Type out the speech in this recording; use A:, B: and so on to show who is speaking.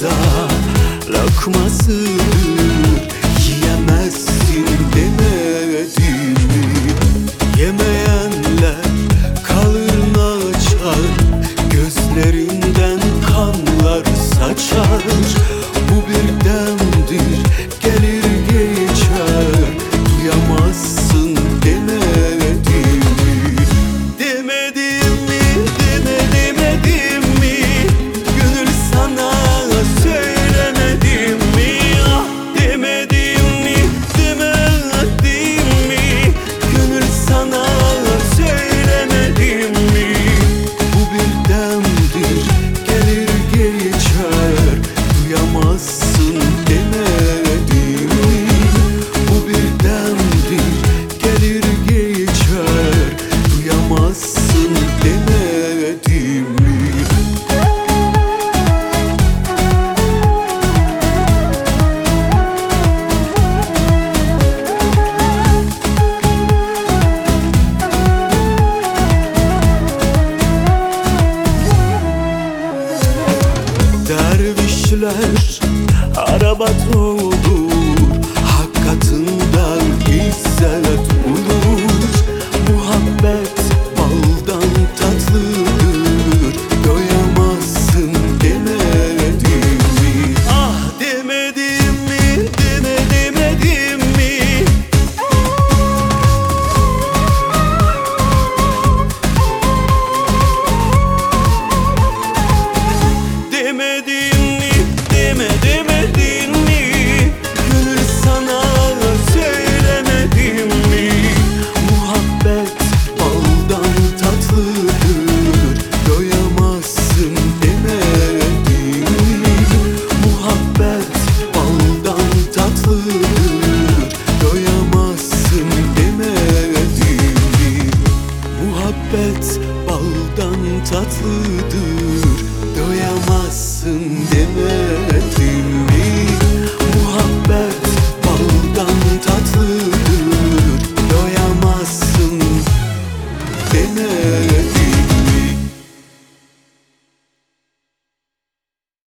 A: olsa lokmasıdır, yiyemezsin demedim mi? Yemeyenler karnını açar, gözlerinden kanlar saçar. Bu bir demdir, gelir geçer, duyamazsın demedim mi? Demedim mi, demedim mi? Gönül sana söylemedim mi? Ah, demedim mi, demedim mi? Gönül sana söylemedim mi? Bu bir demdir, gelir geçer, duyamazsın demedim mi? Bu bir demdir, gelir geçer, duyamazsın demedim mi? Dervişler araba olur, hakikatinden izzet bulur. Muhabbet baldan tatlıdır, doyamazsın demedim mi? Ah, demedim mi, demedim mi? Demedim mi, demedim mi? Gönül sana söylemedim mi? Muhabbet baldan tatlıdır, doyamazsın demedim mi? Muhabbet baldan tatlıdır, doyamazsın demedim mi? Muhabbet baldan tatlıdır,